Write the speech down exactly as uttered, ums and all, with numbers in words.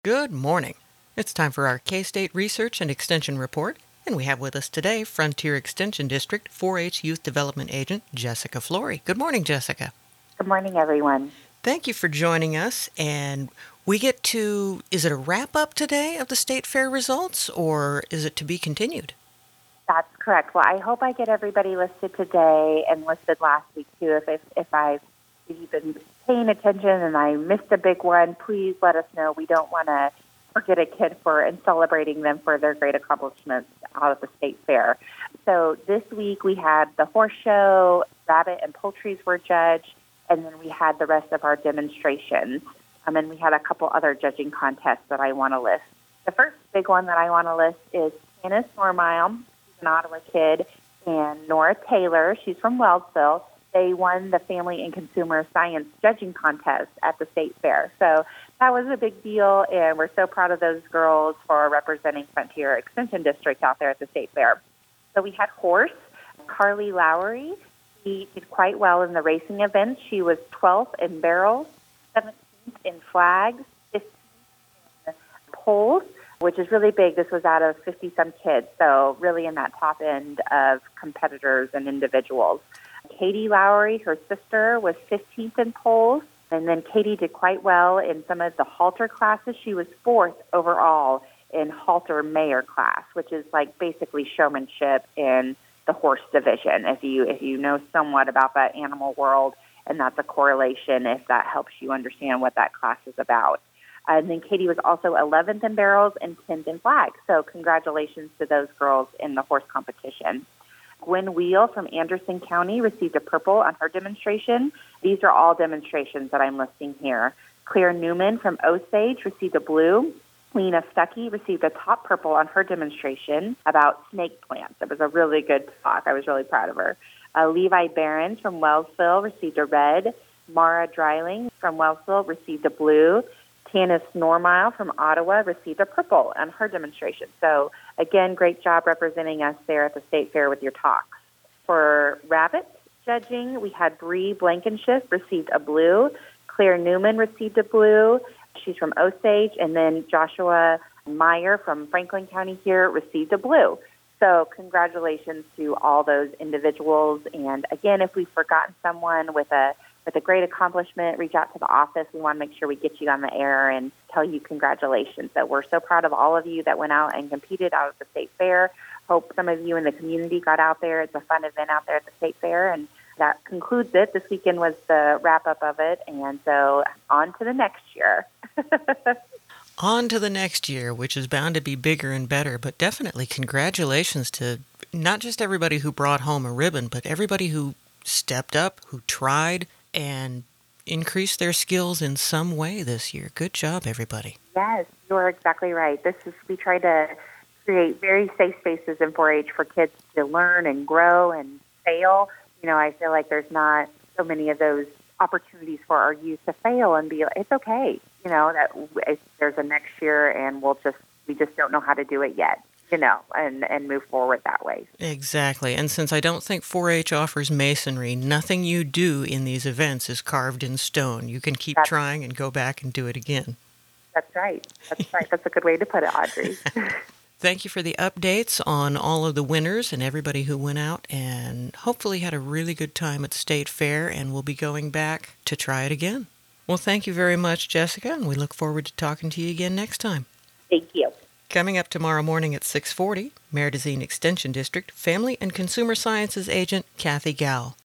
Good morning. It's time for our K-State Research and Extension Report, and we have with us today Frontier Extension District four H Youth Development Agent Jessica Flory. Good morning, Jessica. Good morning, everyone. Thank you for joining us, and we get to, is it a wrap-up today of the State Fair results, or is it to be continued? That's correct. Well, I hope I get everybody listed today and listed last week, too. If, if, if, I, if you've been paying attention and I missed a big one, please let us know. We don't want to forget a kid for and celebrating them for their great accomplishments out of the State Fair. So this week we had the horse show, rabbit and poultries were judged, and then we had the rest of our demonstrations. Um, and we had a couple other judging contests that I want to list. The first big one that I want to list is Janice Normile, an Ottawa kid, and Nora Taylor, she's from Wellsville. They won the Family and Consumer Science Judging Contest at the State Fair. So that was a big deal, and we're so proud of those girls for representing Frontier Extension District out there at the State Fair. So we had horse, Carly Lowry. She did quite well in the racing events. She was twelfth in barrels, seventeenth in flags, fifteenth in poles, which is really big. This was out of fifty-some kids, so really in that top end of competitors and individuals. Katie Lowry, her sister, was fifteenth in poles, and then Katie did quite well in some of the halter classes. She was fourth overall in halter mayor class, which is like basically showmanship in the horse division, if you if you know somewhat about that animal world, and that's a correlation if that helps you understand what that class is about. And then Katie was also eleventh in barrels and tenth in flags. So congratulations to those girls in the horse competition. Gwen Wheel from Anderson County received a purple on her demonstration. These are all demonstrations that I'm listing here. Claire Newman from Osage received a blue. Lena Stuckey received a top purple on her demonstration about snake plants. It was a really good talk. I was really proud of her. Uh, Levi Behrens from Wellsville received a red. Mara Dreiling from Wellsville received a blue. Tanis Normile from Ottawa received a purple on her demonstration. So, again, great job representing us there at the State Fair with your talks. For rabbit judging, we had Bree Blankenship received a blue. Claire Newman received a blue. She's from Osage. And then Joshua Meyer from Franklin County here received a blue. So congratulations to all those individuals. And, again, if we've forgotten someone with a with a great accomplishment, reach out to the office. We want to make sure we get you on the air and tell you congratulations. So we're so proud of all of you that went out and competed out at the State Fair. Hope some of you in the community got out there. It's a fun event out there at the State Fair, and that concludes it. This weekend was the wrap-up of it, and so on to the next year. On to the next year, which is bound to be bigger and better, but definitely congratulations to not just everybody who brought home a ribbon, but everybody who stepped up, who tried, and increase their skills in some way this year. Good job, everybody. Yes, you're exactly right. This is we try to create very safe spaces in four H for kids to learn and grow and fail. You know, I feel like there's not so many of those opportunities for our youth to fail and be. It's okay. You know that if there's a next year, and we'll just we just don't know how to do it yet. You know, and, and move forward that way. Exactly. And since I don't think four H offers masonry, nothing you do in these events is carved in stone. You can keep That's, trying and go back and do it again. That's right. That's right. That's a good way to put it, Audrey. Thank you for the updates on all of the winners and everybody who went out and hopefully had a really good time at the State Fair, and we'll be going back to try it again. Well, thank you very much, Jessica, and we look forward to talking to you again next time. Thank you. Coming up tomorrow morning at six forty, Mare Extension District Family and Consumer Sciences Agent Kathy Gow.